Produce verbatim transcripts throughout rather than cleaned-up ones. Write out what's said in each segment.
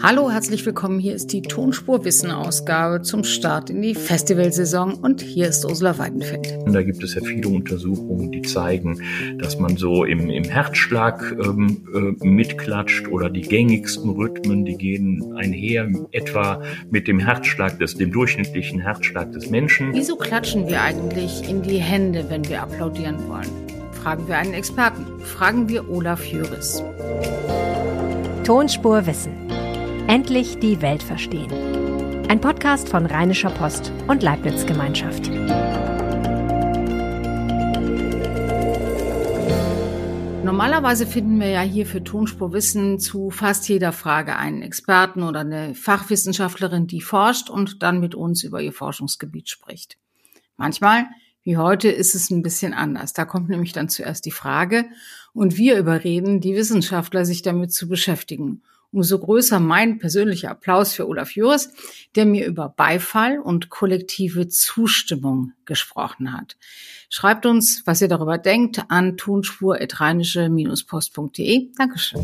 Hallo, herzlich willkommen. Hier ist die Tonspur-Wissen-Ausgabe zum Start in die Festivalsaison und hier ist Ursula Weidenfeld. Da gibt es ja viele Untersuchungen, die zeigen, dass man so im, im Herzschlag ähm, äh, mitklatscht oder die gängigsten Rhythmen, die gehen einher etwa mit dem Herzschlag des, dem durchschnittlichen Herzschlag des Menschen. Wieso klatschen wir eigentlich in die Hände, wenn wir applaudieren wollen? Fragen wir einen Experten. Fragen wir Olaf Jöris. Tonspur Wissen. Endlich die Welt verstehen. Ein Podcast von Rheinischer Post und Leibniz Gemeinschaft. Normalerweise finden wir ja hier für Tonspur Wissen zu fast jeder Frage einen Experten oder eine Fachwissenschaftlerin, die forscht und dann mit uns über ihr Forschungsgebiet spricht. Manchmal, wie heute, ist es ein bisschen anders. Da kommt nämlich dann zuerst die Frage und wir überreden die Wissenschaftler, sich damit zu beschäftigen. Umso größer mein persönlicher Applaus für Olaf Jöris, der mir über Beifall und kollektive Zustimmung gesprochen hat. Schreibt uns, was ihr darüber denkt, an tonspur at rheinische post punkt de. Dankeschön.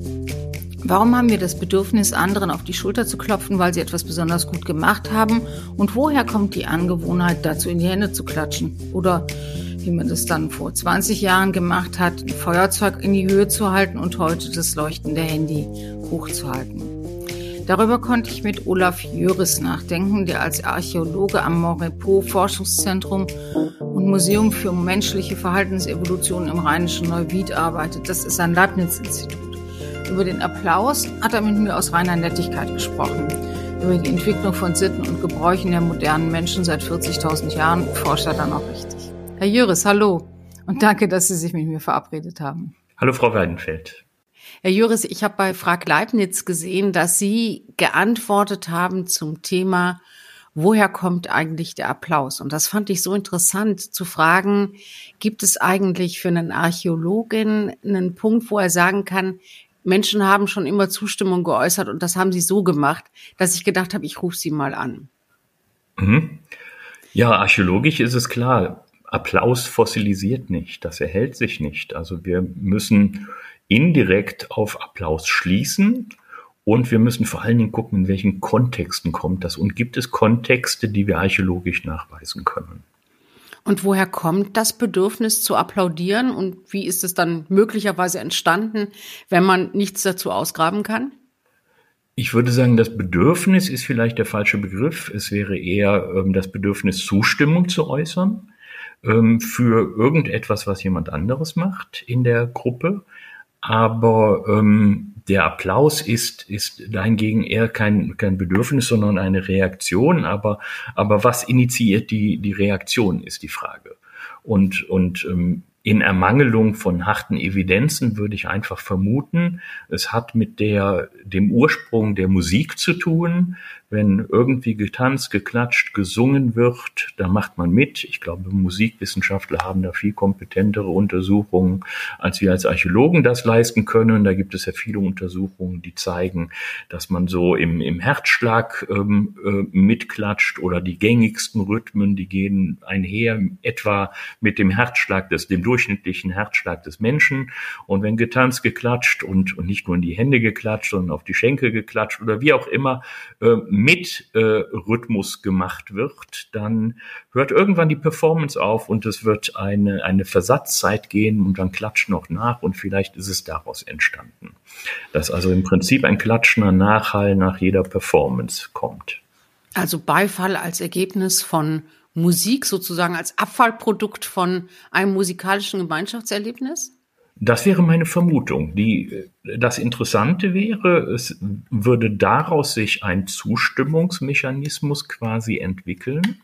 Warum haben wir das Bedürfnis, anderen auf die Schulter zu klopfen, weil sie etwas besonders gut gemacht haben? Und woher kommt die Angewohnheit, dazu in die Hände zu klatschen? Oder wie man das dann vor zwanzig Jahren gemacht hat, ein Feuerzeug in die Höhe zu halten und heute das leuchtende Handy hochzuhalten. Darüber konnte ich mit Olaf Jöris nachdenken, der als Archäologe am Maurepo Forschungszentrum und Museum für menschliche Verhaltensevolution im Rheinischen Neuwied arbeitet. Das ist ein Leibniz-Institut. Über den Applaus hat er mit mir aus reiner Nettigkeit gesprochen. Über die Entwicklung von Sitten und Gebräuchen der modernen Menschen seit vierzigtausend Jahren forscht er dann auch richtig. Herr Jöris, hallo und danke, dass Sie sich mit mir verabredet haben. Hallo Frau Weidenfeld. Herr Jöris, ich habe bei Frag Leibniz gesehen, dass Sie geantwortet haben zum Thema, woher kommt eigentlich der Applaus? Und das fand ich so interessant zu fragen, gibt es eigentlich für einen Archäologen einen Punkt, wo er sagen kann, Menschen haben schon immer Zustimmung geäußert und das haben sie so gemacht, dass ich gedacht habe, ich rufe Sie mal an. Mhm. Ja, archäologisch ist es klar. Applaus fossilisiert nicht, das erhält sich nicht. Also wir müssen indirekt auf Applaus schließen und wir müssen vor allen Dingen gucken, in welchen Kontexten kommt das und gibt es Kontexte, die wir archäologisch nachweisen können. Und woher kommt das Bedürfnis zu applaudieren und wie ist es dann möglicherweise entstanden, wenn man nichts dazu ausgraben kann? Ich würde sagen, das Bedürfnis ist vielleicht der falsche Begriff. Es wäre eher ähm, das Bedürfnis, Zustimmung zu äußern für irgendetwas, was jemand anderes macht in der Gruppe. Aber ähm, der Applaus ist, ist dahingegen eher kein, kein Bedürfnis, sondern eine Reaktion. Aber, aber was initiiert die, die Reaktion, ist die Frage. Und, und ähm, in Ermangelung von harten Evidenzen würde ich einfach vermuten, es hat mit der, dem Ursprung der Musik zu tun. Wenn irgendwie getanzt, geklatscht, gesungen wird, da macht man mit. Ich glaube, Musikwissenschaftler haben da viel kompetentere Untersuchungen, als wir als Archäologen das leisten können. Da gibt es ja viele Untersuchungen, die zeigen, dass man so im, im Herzschlag ähm, äh, mitklatscht oder die gängigsten Rhythmen, die gehen einher etwa mit dem Herzschlag des, dem durchschnittlichen Herzschlag des Menschen. Und wenn getanzt, geklatscht und, und nicht nur in die Hände geklatscht, sondern auf die Schenkel geklatscht oder wie auch immer, äh, mit äh, Rhythmus gemacht wird, dann hört irgendwann die Performance auf und es wird eine, eine Versatzzeit gehen und dann klatscht noch nach und vielleicht ist es daraus entstanden. Dass also im Prinzip ein klatschender Nachhall nach jeder Performance kommt. Also Beifall als Ergebnis von Musik, sozusagen als Abfallprodukt von einem musikalischen Gemeinschaftserlebnis? Das wäre meine Vermutung. Die, das Interessante wäre, es würde daraus sich ein Zustimmungsmechanismus quasi entwickeln.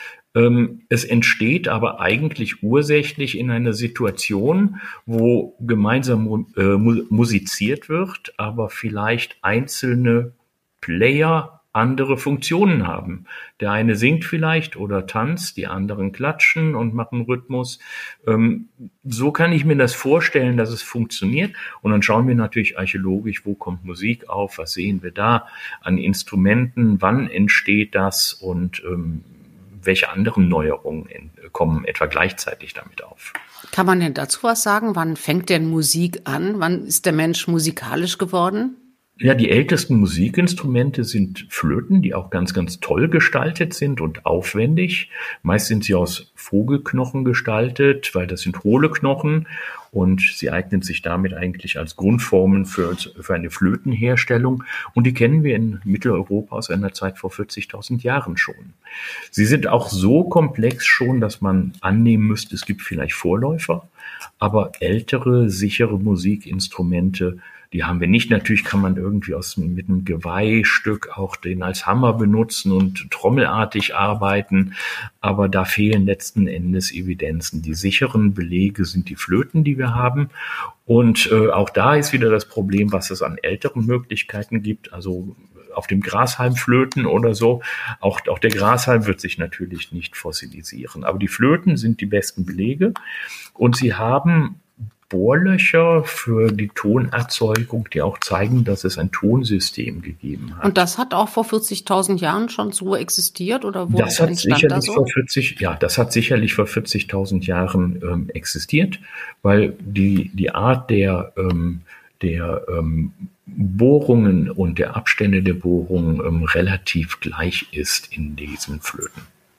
Es entsteht aber eigentlich ursächlich in einer Situation, wo gemeinsam musiziert wird, aber vielleicht einzelne Player andere Funktionen haben. Der eine singt vielleicht oder tanzt, die anderen klatschen und machen Rhythmus. Ähm, so kann ich mir das vorstellen, dass es funktioniert. Und dann schauen wir natürlich archäologisch, wo kommt Musik auf, was sehen wir da an Instrumenten, wann entsteht das und ähm, welche anderen Neuerungen in, kommen etwa gleichzeitig damit auf. Kann man denn dazu was sagen? Wann fängt denn Musik an? Wann ist der Mensch musikalisch geworden? Ja, die ältesten Musikinstrumente sind Flöten, die auch ganz, ganz toll gestaltet sind und aufwendig. Meist sind sie aus Vogelknochen gestaltet, weil das sind hohle Knochen und sie eignen sich damit eigentlich als Grundformen für, für eine Flötenherstellung. Und die kennen wir in Mitteleuropa aus einer Zeit vor vierzigtausend Jahren schon. Sie sind auch so komplex schon, dass man annehmen müsste, es gibt vielleicht Vorläufer, aber ältere, sichere Musikinstrumente, die haben wir nicht. Natürlich kann man irgendwie aus, mit einem Geweihstück auch den als Hammer benutzen und trommelartig arbeiten. Aber da fehlen letzten Endes Evidenzen. Die sicheren Belege sind die Flöten, die wir haben. Und äh, auch da ist wieder das Problem, was es an älteren Möglichkeiten gibt. Also auf dem Grashalmflöten oder so. Auch, auch der Grashalm wird sich natürlich nicht fossilisieren. Aber die Flöten sind die besten Belege. Und sie haben Bohrlöcher für die Tonerzeugung, die auch zeigen, dass es ein Tonsystem gegeben hat. Und das hat auch vor vierzigtausend Jahren schon so existiert oder wo das hat entstand sicherlich da so? vor vierzig, ja, das hat sicherlich vor vierzigtausend Jahren ähm, existiert, weil die die Art der ähm, der ähm, Bohrungen und der Abstände der Bohrungen ähm, relativ gleich ist in diesen Flöten.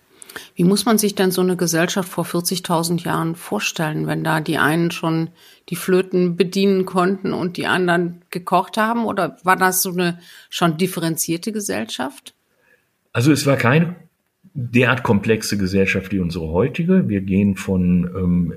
Wie muss man sich denn so eine Gesellschaft vor vierzigtausend Jahren vorstellen, wenn da die einen schon die Flöten bedienen konnten und die anderen gekocht haben? Oder war das so eine schon differenzierte Gesellschaft? Also es war keine derart komplexe Gesellschaft wie unsere heutige. Wir gehen von ähm,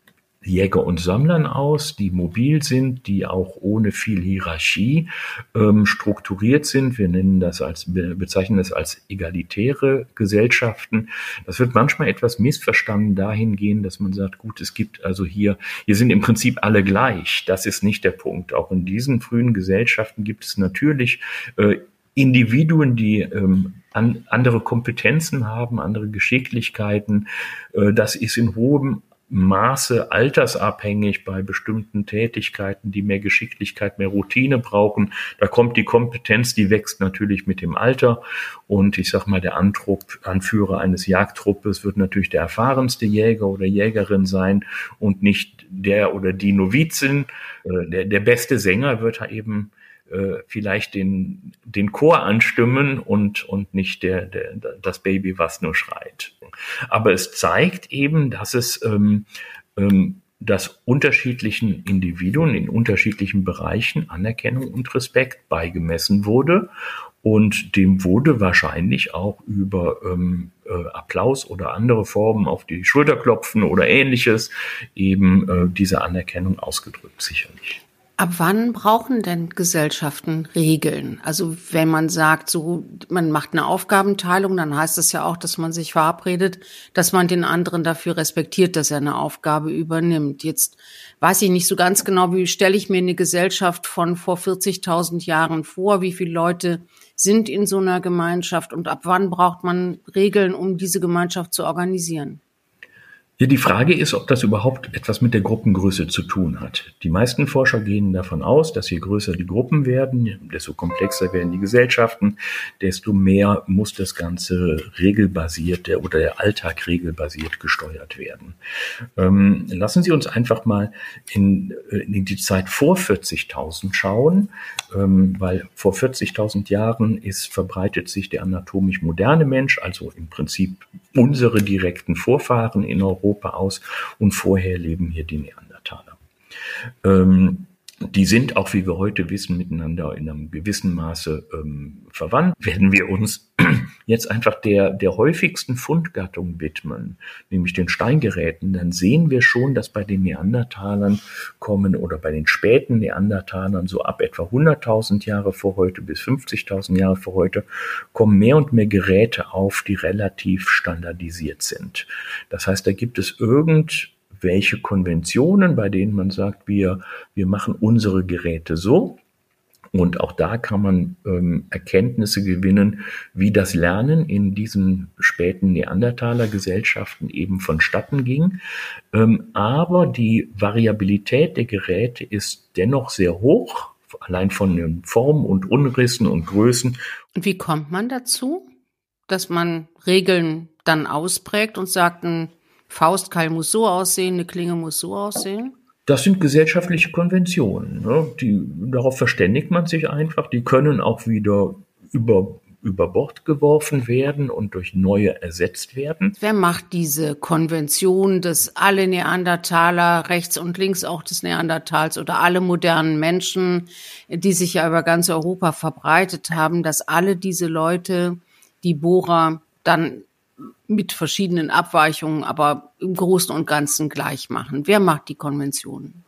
Jäger und Sammlern aus, die mobil sind, die auch ohne viel Hierarchie ähm, strukturiert sind. Wir nennen das als, bezeichnen das als egalitäre Gesellschaften. Das wird manchmal etwas missverstanden dahingehend, dass man sagt, gut, es gibt also hier, hier sind im Prinzip alle gleich. Das ist nicht der Punkt. Auch in diesen frühen Gesellschaften gibt es natürlich äh, Individuen, die ähm, an, andere Kompetenzen haben, andere Geschicklichkeiten. Äh, das ist in hohem Maße altersabhängig bei bestimmten Tätigkeiten, die mehr Geschicklichkeit, mehr Routine brauchen. Da kommt die Kompetenz, die wächst natürlich mit dem Alter. Und ich sag mal, der Antrupp, Anführer eines Jagdtruppes wird natürlich der erfahrenste Jäger oder Jägerin sein und nicht der oder die Novizin. Der, der beste Sänger wird eben vielleicht den den Chor anstimmen und und nicht der, der das Baby, was nur schreit. Aber es zeigt eben, dass es ähm, ähm, dass unterschiedlichen Individuen in unterschiedlichen Bereichen Anerkennung und Respekt beigemessen wurde. Und dem wurde wahrscheinlich auch über ähm, äh, Applaus oder andere Formen auf die Schulter klopfen oder Ähnliches eben äh, diese Anerkennung ausgedrückt, sicherlich. Ab wann brauchen denn Gesellschaften Regeln? Also wenn man sagt, so man macht eine Aufgabenteilung, dann heißt das ja auch, dass man sich verabredet, dass man den anderen dafür respektiert, dass er eine Aufgabe übernimmt. Jetzt weiß ich nicht so ganz genau, wie stelle ich mir eine Gesellschaft von vor vierzigtausend Jahren vor, wie viele Leute sind in so einer Gemeinschaft und ab wann braucht man Regeln, um diese Gemeinschaft zu organisieren? Ja, die Frage ist, ob das überhaupt etwas mit der Gruppengröße zu tun hat. Die meisten Forscher gehen davon aus, dass je größer die Gruppen werden, desto komplexer werden die Gesellschaften, desto mehr muss das Ganze regelbasiert oder der Alltag regelbasiert gesteuert werden. Ähm, lassen Sie uns einfach mal in, in die Zeit vor vierzigtausend schauen, ähm, weil vor vierzigtausend Jahren ist verbreitet sich der anatomisch moderne Mensch, also im Prinzip unsere direkten Vorfahren in Europa aus und vorher leben hier die Neandertaler. Ähm, die sind, auch wie wir heute wissen, miteinander in einem gewissen Maße ähm, verwandt. Werden wir uns jetzt einfach der, der häufigsten Fundgattung widmen, nämlich den Steingeräten, dann sehen wir schon, dass bei den Neandertalern kommen oder bei den späten Neandertalern so ab etwa hunderttausend Jahre vor heute bis fünfzigtausend Jahre vor heute kommen mehr und mehr Geräte auf, die relativ standardisiert sind. Das heißt, da gibt es irgend welche Konventionen, bei denen man sagt, wir, wir machen unsere Geräte so. Und auch da kann man ähm, Erkenntnisse gewinnen, wie das Lernen in diesen späten Neandertaler-Gesellschaften eben vonstatten ging. Ähm, aber die Variabilität der Geräte ist dennoch sehr hoch, allein von den Formen und Umrissen und Größen. Und wie kommt man dazu, dass man Regeln dann ausprägt und sagt, ein Faustkeil muss so aussehen, eine Klinge muss so aussehen? Das sind gesellschaftliche Konventionen, ne? Die, darauf verständigt man sich einfach. Die können auch wieder über, über Bord geworfen werden und durch neue ersetzt werden. Wer macht diese Konvention, dass alle Neandertaler, rechts und links auch des Neandertals oder alle modernen Menschen, die sich ja über ganz Europa verbreitet haben, dass alle diese Leute, die Bohrer, dann mit verschiedenen Abweichungen, aber im Großen und Ganzen gleich machen? Wer macht die Konventionen?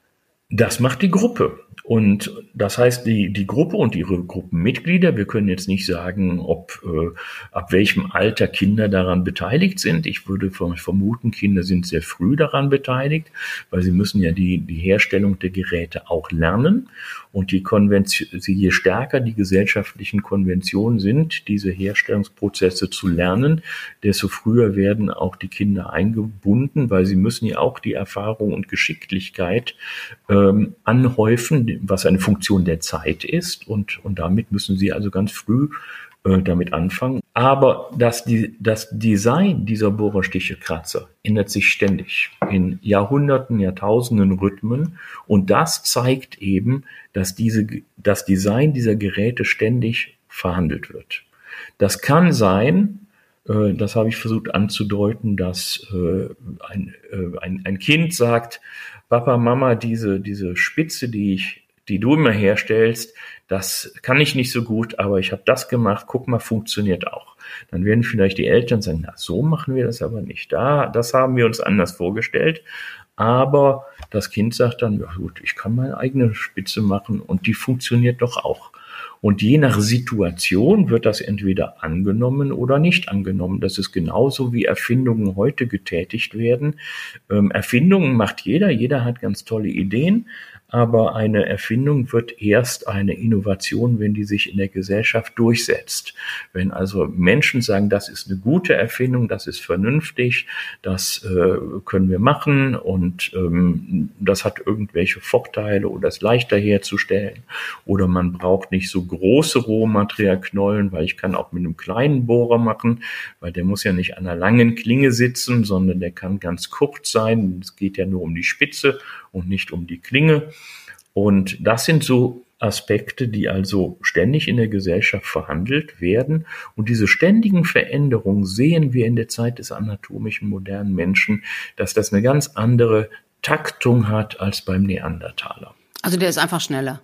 Das macht die Gruppe. Und das heißt, die, die Gruppe und ihre Gruppenmitglieder, wir können jetzt nicht sagen, ob äh, ab welchem Alter Kinder daran beteiligt sind. Ich würde vermuten, Kinder sind sehr früh daran beteiligt, weil sie müssen ja die, die Herstellung der Geräte auch lernen. Und die Konvention, je stärker die gesellschaftlichen Konventionen sind, diese Herstellungsprozesse zu lernen, desto früher werden auch die Kinder eingebunden, weil sie müssen ja auch die Erfahrung und Geschicklichkeit ähm, anhäufen, was eine Funktion der Zeit ist. Und, und damit müssen sie also ganz früh äh, damit anfangen. Aber das, die, das Design dieser Bohrerstiche-Kratzer ändert sich ständig in Jahrhunderten, Jahrtausenden Rhythmen. Und das zeigt eben, dass diese, das Design dieser Geräte ständig verhandelt wird. Das kann sein, äh, das habe ich versucht anzudeuten, dass äh, ein, äh, ein, ein Kind sagt, Papa, Mama, diese, diese Spitze, die ich, die du immer herstellst, das kann ich nicht so gut, aber ich habe das gemacht, guck mal, funktioniert auch. Dann werden vielleicht die Eltern sagen, na, so machen wir das aber nicht. Da, das haben wir uns anders vorgestellt. Aber das Kind sagt dann, ja gut, ich kann meine eigene Spitze machen und die funktioniert doch auch. Und je nach Situation wird das entweder angenommen oder nicht angenommen. Das ist genauso wie Erfindungen heute getätigt werden. Ähm, Erfindungen macht jeder, jeder hat ganz tolle Ideen. Aber eine Erfindung wird erst eine Innovation, wenn die sich in der Gesellschaft durchsetzt. Wenn also Menschen sagen, das ist eine gute Erfindung, das ist vernünftig, das äh, können wir machen und ähm, das hat irgendwelche Vorteile oder ist leichter herzustellen oder man braucht nicht so große Rohmaterialknollen, weil ich kann auch mit einem kleinen Bohrer machen, weil der muss ja nicht an einer langen Klinge sitzen, sondern der kann ganz kurz sein. Es geht ja nur um die Spitze und nicht um die Klinge. Und das sind so Aspekte, die also ständig in der Gesellschaft verhandelt werden. Und diese ständigen Veränderungen sehen wir in der Zeit des anatomischen modernen Menschen, dass das eine ganz andere Taktung hat als beim Neandertaler. Also der ist einfach schneller.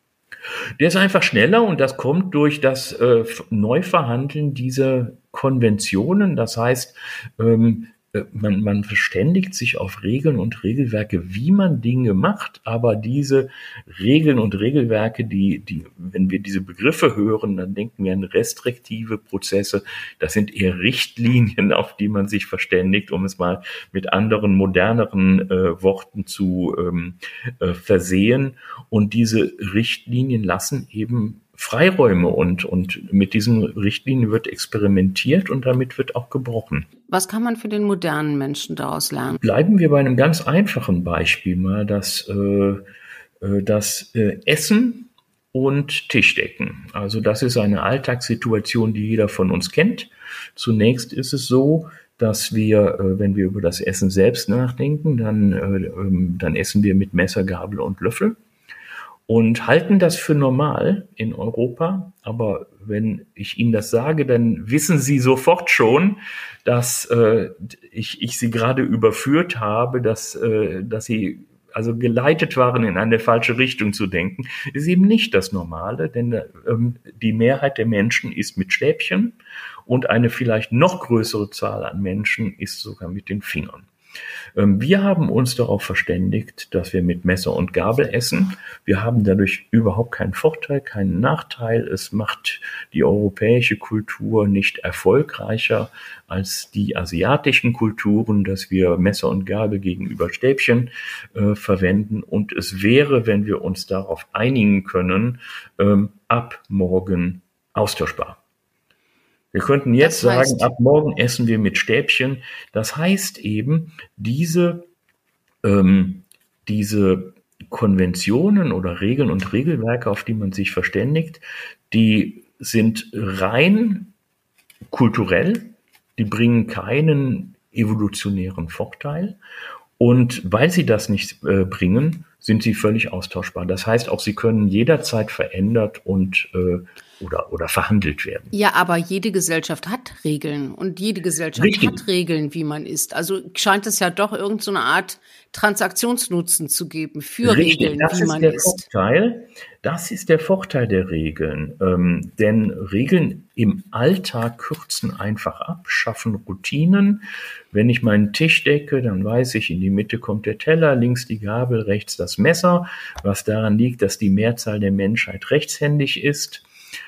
Der ist einfach schneller und das kommt durch das äh, Neuverhandeln dieser Konventionen. Das heißt, ähm, Man, man verständigt sich auf Regeln und Regelwerke, wie man Dinge macht, aber diese Regeln und Regelwerke, die, die, wenn wir diese Begriffe hören, dann denken wir an restriktive Prozesse. Das sind eher Richtlinien, auf die man sich verständigt, um es mal mit anderen, moderneren äh, Worten zu ähm, äh, versehen. Und diese Richtlinien lassen eben Freiräume und, und mit diesen Richtlinien wird experimentiert und damit wird auch gebrochen. Was kann man für den modernen Menschen daraus lernen? Bleiben wir bei einem ganz einfachen Beispiel mal, das, äh, das äh, Essen und Tischdecken. Also das ist eine Alltagssituation, die jeder von uns kennt. Zunächst ist es so, dass wir, äh, wenn wir über das Essen selbst nachdenken, dann, äh, dann essen wir mit Messer, Gabel und Löffel. Und halten das für normal in Europa. Aber wenn ich Ihnen das sage, dann wissen Sie sofort schon, dass äh, ich, ich Sie gerade überführt habe, dass, äh, dass Sie also geleitet waren, in eine falsche Richtung zu denken. Ist eben nicht das Normale, denn ähm, die Mehrheit der Menschen isst mit Stäbchen und eine vielleicht noch größere Zahl an Menschen isst sogar mit den Fingern. Wir haben uns darauf verständigt, dass wir mit Messer und Gabel essen. Wir haben dadurch überhaupt keinen Vorteil, keinen Nachteil. Es macht die europäische Kultur nicht erfolgreicher als die asiatischen Kulturen, dass wir Messer und Gabel gegenüber Stäbchen äh, verwenden. Und es wäre, wenn wir uns darauf einigen können, ähm, ab morgen austauschbar. Wir könnten jetzt das heißt, sagen, ab morgen essen wir mit Stäbchen. Das heißt eben, diese, ähm, diese Konventionen oder Regeln und Regelwerke, auf die man sich verständigt, die sind rein kulturell, die bringen keinen evolutionären Vorteil Und weil sie das nicht äh, bringen, sind sie völlig austauschbar. Das heißt auch, sie können jederzeit verändert und äh, oder oder verhandelt werden. Ja, aber jede Gesellschaft hat Regeln und jede Gesellschaft Richtig. hat Regeln, wie man ist. Also scheint es ja doch irgend so eine Art Transaktionsnutzen zu geben für Richtig, Regeln, das wie ist man der ist. Vorteil. Das ist der Vorteil der Regeln. Ähm, denn Regeln im Alltag kürzen einfach ab, schaffen Routinen. Wenn ich meinen Tisch decke, dann weiß ich, in die Mitte kommt der Teller, links die Gabel, rechts das Messer, was daran liegt, dass die Mehrzahl der Menschheit rechtshändig ist.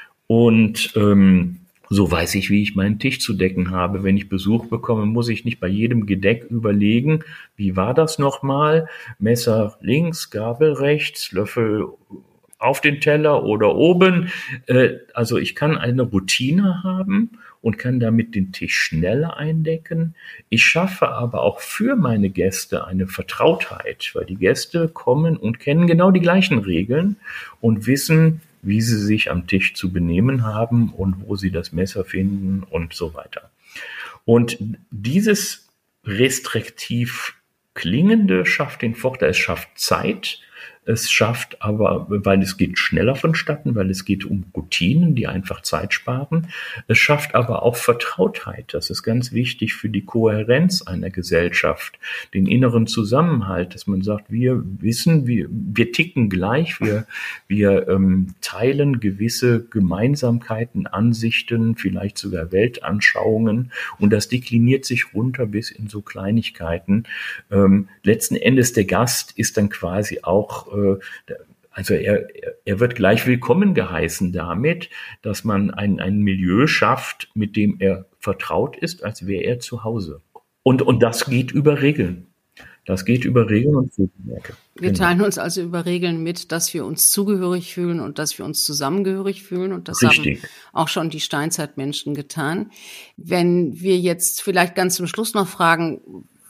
Und ähm, so weiß ich, wie ich meinen Tisch zu decken habe. Wenn ich Besuch bekomme, muss ich nicht bei jedem Gedeck überlegen, wie war das nochmal? Messer links, Gabel rechts, Löffel auf den Teller oder oben. Äh, also ich kann eine Routine haben und kann damit den Tisch schneller eindecken. Ich schaffe aber auch für meine Gäste eine Vertrautheit, weil die Gäste kommen und kennen genau die gleichen Regeln und wissen, wie sie sich am Tisch zu benehmen haben und wo sie das Messer finden und so weiter. Und dieses restriktiv Klingende schafft den Vorteil, es schafft Zeit, es schafft aber, weil es geht schneller vonstatten, weil es geht um Routinen, die einfach Zeit sparen. Es schafft aber auch Vertrautheit. Das ist ganz wichtig für die Kohärenz einer Gesellschaft, den inneren Zusammenhalt, dass man sagt, wir wissen, wir, wir ticken gleich, wir, wir ähm, teilen gewisse Gemeinsamkeiten, Ansichten, vielleicht sogar Weltanschauungen und das dekliniert sich runter bis in so Kleinigkeiten. Ähm, letzten Endes der Gast ist dann quasi auch also er, er wird gleich willkommen geheißen damit, dass man ein, ein Milieu schafft, mit dem er vertraut ist, als wäre er zu Hause. Und, und das geht über Regeln. Das geht über Regeln und Regelwerke. Wir genau. teilen uns also über Regeln mit, dass wir uns zugehörig fühlen und dass wir uns zusammengehörig fühlen. Und das Richtig. haben auch schon die Steinzeitmenschen getan. Wenn wir jetzt vielleicht ganz zum Schluss noch fragen,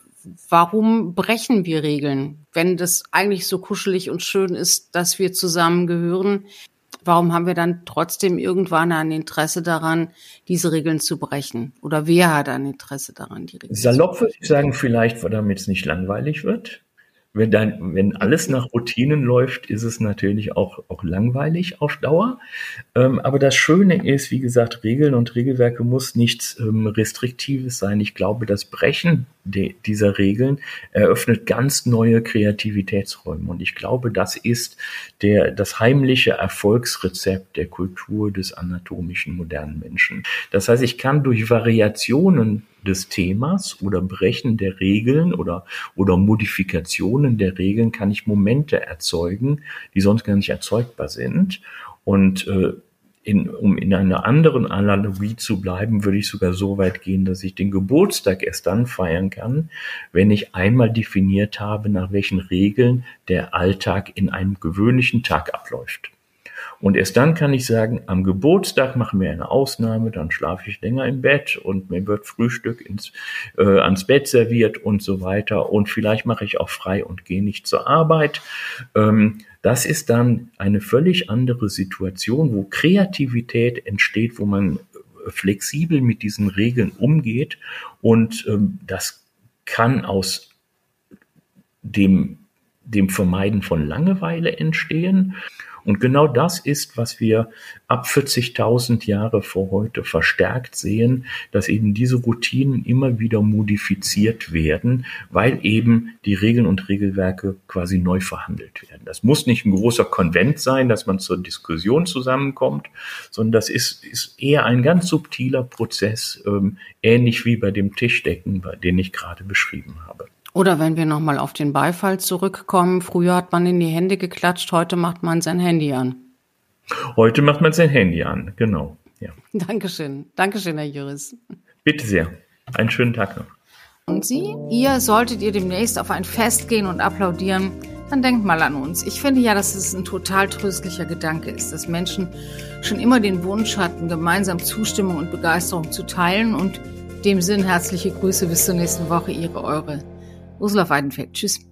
warum brechen wir Regeln, wenn das eigentlich so kuschelig und schön ist, dass wir zusammengehören? Warum haben wir dann trotzdem irgendwann ein Interesse daran, diese Regeln zu brechen? Oder wer hat ein Interesse daran, die Regeln Salopp zu brechen? würde ich sagen, vielleicht, damit es nicht langweilig wird. Wenn, dann, wenn alles nach Routinen läuft, ist es natürlich auch, auch langweilig auf Dauer. Ähm, aber das Schöne ist, wie gesagt, Regeln und Regelwerke muss nichts ähm, Restriktives sein. Ich glaube, das Brechen de, dieser Regeln eröffnet ganz neue Kreativitätsräume. Und ich glaube, das ist der, das heimliche Erfolgsrezept der Kultur des anatomischen modernen Menschen. Das heißt, ich kann durch Variationen des Themas oder Brechen der Regeln oder, oder Modifikationen der Regeln kann ich Momente erzeugen, die sonst gar nicht erzeugbar sind. Und äh, in, um in einer anderen Analogie zu bleiben, würde ich sogar so weit gehen, dass ich den Geburtstag erst dann feiern kann, wenn ich einmal definiert habe, nach welchen Regeln der Alltag in einem gewöhnlichen Tag abläuft. Und erst dann kann ich sagen, am Geburtstag machen wir eine Ausnahme, dann schlafe ich länger im Bett und mir wird Frühstück ins, äh, ans Bett serviert und so weiter. Und vielleicht mache ich auch frei und gehe nicht zur Arbeit. Ähm, das ist dann eine völlig andere Situation, wo Kreativität entsteht, wo man flexibel mit diesen Regeln umgeht. Und ähm, das kann aus dem, dem Vermeiden von Langeweile entstehen. Und genau das ist, was wir ab vierzigtausend Jahre vor heute verstärkt sehen, dass eben diese Routinen immer wieder modifiziert werden, weil eben die Regeln und Regelwerke quasi neu verhandelt werden. Das muss nicht ein großer Konvent sein, dass man zur Diskussion zusammenkommt, sondern das ist, ist eher ein ganz subtiler Prozess, ähm, ähnlich wie bei dem Tischdecken, den ich gerade beschrieben habe. Oder wenn wir nochmal auf den Beifall zurückkommen, früher hat man in die Hände geklatscht, heute macht man sein Handy an. Heute macht man sein Handy an, genau. Ja. Dankeschön, Dankeschön, Herr Jüris. Bitte sehr, einen schönen Tag noch. Und Sie, ihr solltet ihr demnächst auf ein Fest gehen und applaudieren, dann denkt mal an uns. Ich finde ja, dass es ein total tröstlicher Gedanke ist, dass Menschen schon immer den Wunsch hatten, gemeinsam Zustimmung und Begeisterung zu teilen. Und in dem Sinn herzliche Grüße, bis zur nächsten Woche, Ihre, eure Ursula Weidenfeld. Tschüss.